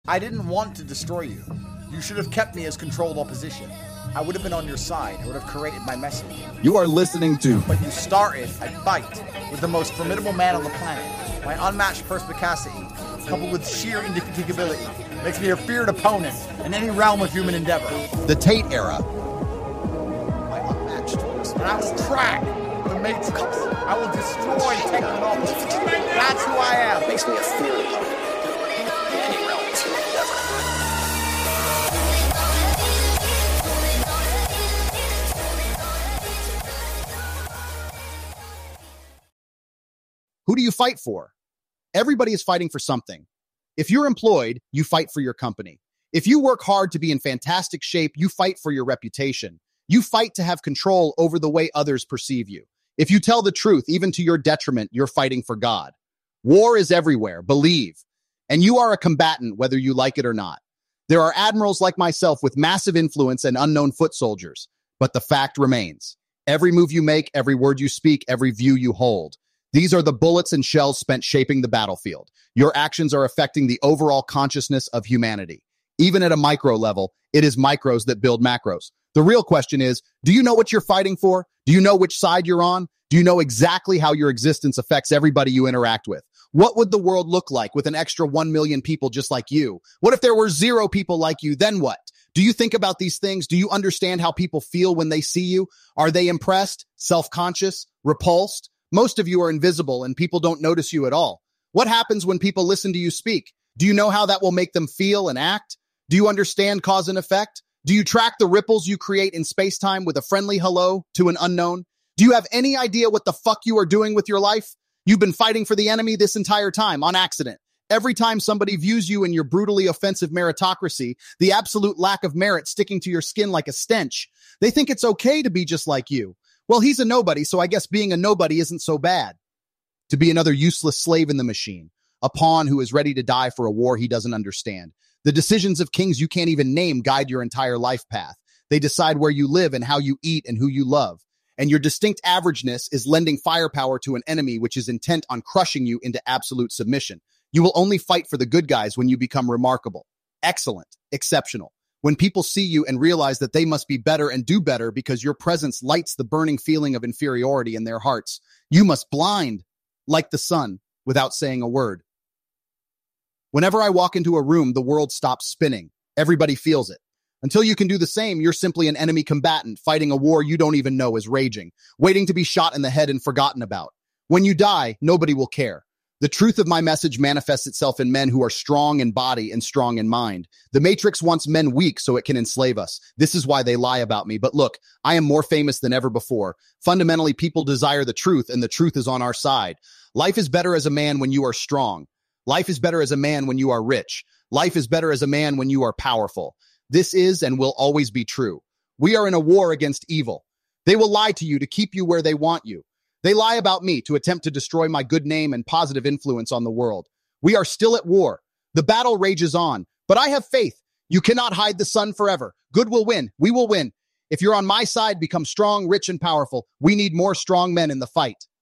I didn't want to destroy you. You should have kept me as controlled opposition. I would have been on your side. I would have created my message. You are listening to... But you started a fight with the most formidable man on the planet. My unmatched perspicacity, coupled with sheer indefatigability, makes me a feared opponent in any realm of human endeavor. The Tate era. My unmatched perspicacity. And I will track the Matrix. I will destroy technology. That's who I am. Makes me a feared opponent in any realm of human endeavor. Who do you fight for? Everybody is fighting for something. If you're employed, you fight for your company. If you work hard to be in fantastic shape, you fight for your reputation. You fight to have control over the way others perceive you. If you tell the truth, even to your detriment, you're fighting for God. War is everywhere, believe. And you are a combatant, whether you like it or not. There are admirals like myself with massive influence and unknown foot soldiers. But the fact remains. Every move you make, every word you speak, every view you hold. These are the bullets and shells spent shaping the battlefield. Your actions are affecting the overall consciousness of humanity. Even at a micro level, it is micros that build macros. The real question is, do you know what you're fighting for? Do you know which side you're on? Do you know exactly how your existence affects everybody you interact with? What would the world look like with an extra 1 million people just like you? What if there were 0 people like you? Then what? Do you think about these things? Do you understand how people feel when they see you? Are they impressed, self-conscious, repulsed? Most of you are invisible and people don't notice you at all. What happens when people listen to you speak? Do you know how that will make them feel and act? Do you understand cause and effect? Do you track the ripples you create in space-time with a friendly hello to an unknown? Do you have any idea what the fuck you are doing with your life? You've been fighting for the enemy this entire time, on accident. Every time somebody views you in your brutally offensive meritocracy, the absolute lack of merit sticking to your skin like a stench, they think it's okay to be just like you. Well, he's a nobody, so I guess being a nobody isn't so bad. To be another useless slave in the machine, a pawn who is ready to die for a war he doesn't understand. The decisions of kings you can't even name guide your entire life path. They decide where you live and how you eat and who you love. And your distinct averageness is lending firepower to an enemy which is intent on crushing you into absolute submission. You will only fight for the good guys when you become remarkable, excellent, exceptional. When people see you and realize that they must be better and do better because your presence lights the burning feeling of inferiority in their hearts, you must blind like the sun without saying a word. Whenever I walk into a room, the world stops spinning. Everybody feels it. Until you can do the same, you're simply an enemy combatant fighting a war you don't even know is raging, waiting to be shot in the head and forgotten about. When you die, nobody will care. The truth of my message manifests itself in men who are strong in body and strong in mind. The Matrix wants men weak so it can enslave us. This is why they lie about me. But look, I am more famous than ever before. Fundamentally, people desire the truth, and the truth is on our side. Life is better as a man when you are strong. Life is better as a man when you are rich. Life is better as a man when you are powerful. This is and will always be true. We are in a war against evil. They will lie to you to keep you where they want you. They lie about me to attempt to destroy my good name and positive influence on the world. We are still at war. The battle rages on, but I have faith. You cannot hide the sun forever. Good will win. We will win. If you're on my side, become strong, rich, and powerful. We need more strong men in the fight.